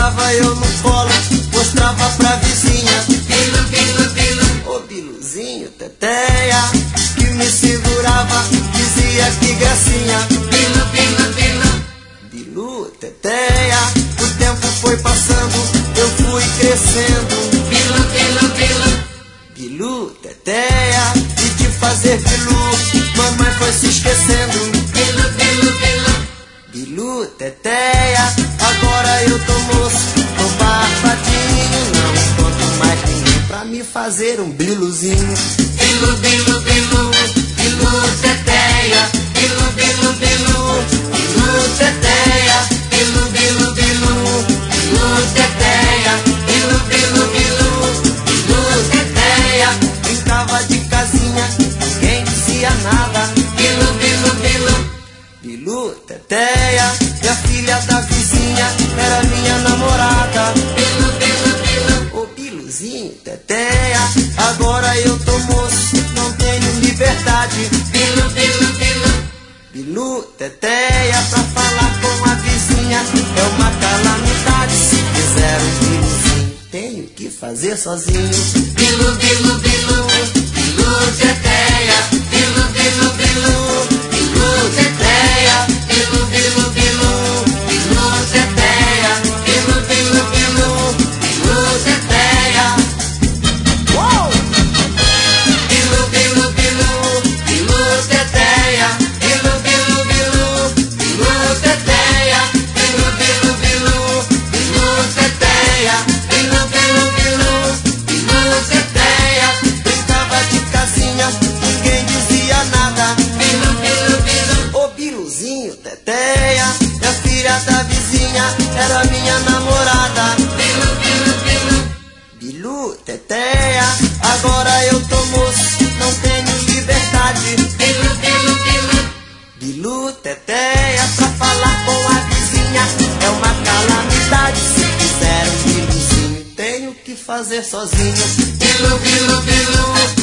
Pegava eu no colo, mostrava pra vizinha. Bilu, bilu, bilu. Ô Biluzinho, teteia, que me segurava, dizia que gracinha. Bilu, bilu, bilu. Bilu, teteia, o tempo foi passando, eu fui crescendo. Bilu, bilu, bilu. Bilu, teteia, e de fazer bilu, mamãe foi se esquecendo. Bilu, bilu, bilu. Bilu, teteia, agora eu tô moço, tô barbadinho, não encontro mais ninguém pra me fazer um biluzinho. Bilu, bilu, bilu. Bilu, teteia. Bilu, bilu, bilu. Bilu, teteia. Bilu, bilu, bilu. Bilu, teteia. Bilu, bilu, bilu. Bilu, teteia. Brincava de casinha, ninguém dizia nada. Bilu, bilu, bilu. Bilu, teteia, e a filha da vizinha era minha namorada. Bilu, bilu, bilu. Ô Biluzinho, teteia, agora eu tô moço, não tenho liberdade. Bilu, bilu, bilu. Bilu, teteia, pra falar com a vizinha é uma calamidade. Se quiser um biluzinho, tenho que fazer sozinho. Bilu, bilu, bilu. Bilu, teteia. Bilu, bilu, bilu. Bilu, teteia. Bilu, bilu, bilu. Bilu, teteia. Bilu, bilu, bilu. Bilu, teteia. Uou! Bilu, bilu, bilu. Bilu, teteia. Bilu, bilu, bilu. Bilu, teteia. Bilu, bilu, bilu. Bilu, teteia. Bilu, bilu, bilu. Bilu, teteia. Brincava de casinha, ninguém dizia nada. Bilu, bilu, bilu. Ô Biluzinho, teteia, e a filha da vizinha era minha namorada. Bilu, bilu, bilu. Bilu, teteia, agora eu tô moço, não tenho liberdade. Bilu, bilu, bilu. Bilu, teteia, pra falar com a vizinha é uma calamidade. Se quiser um biluzinho, tenho que fazer sozinho. Bilu, bilu, bilu.